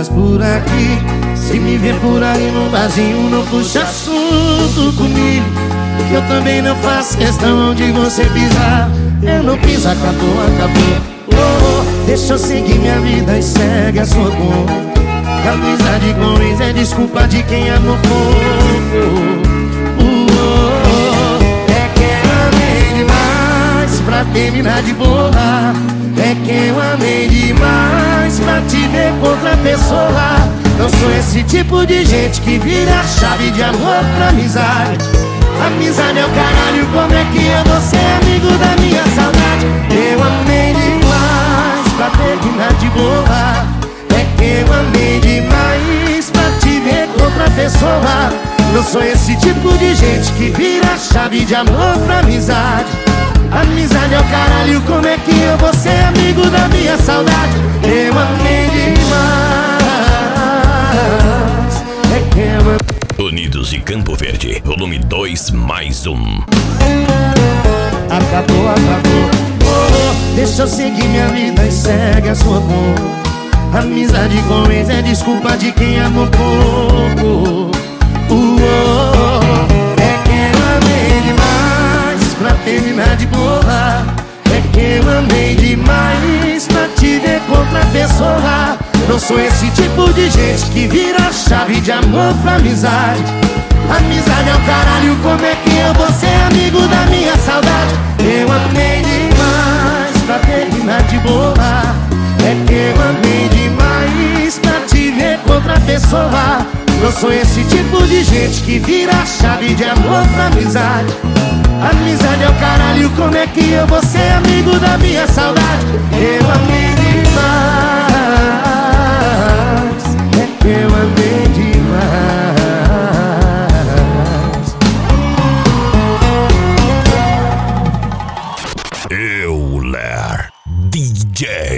passas por aqui. Se me ver por aí no barzinho, não puxa assunto comigo, que eu também não faço questão de você pisar. Eu não piso, acabou, acabou. Oh, deixa eu seguir minha vida e segue a sua conta. Amizade com ex é desculpa de quem amou pouco. É que eu amei demais pra terminar de boa. É que eu amei demais pra te ver com outra pessoa. Não sou esse tipo de gente que vira a chave de amor pra amizade. Amizade é o caralho, como é que eu vou ser amigo da minha saudade? Eu amei demais pra terminar de boa. É que eu amei demais pra te ver com outra pessoa. Não sou esse tipo de gente que vira a chave de amor pra amizade. Amizade é o caralho, como é que eu vou ser amigo da minha saudade? Eu amei demais. É que eu amei. Unidos e Campo Verde, volume 2 mais 1. Acabou, acabou. Oh, deixa eu seguir minha vida e segue a sua conta. Amizade com ex é desculpa de quem amou pouco. É que eu amei demais pra terminar de boa. É que eu amei demais pra te ver com outra pessoa. Não sou esse tipo de gente que vira a chave de amor pra amizade. Amizade é o caralho, como é que eu vou ser amigo da minha saudade? Eu amei demais pra terminar de boa. É que eu amei demais pra te ver com outra pessoa. Não sou esse tipo de gente que vira a chave de amor pra amizade. Amizade é o caralho, como é que eu vou ser amigo da minha saudade? Eu amei demais. É que eu amei demais. Euler DJ.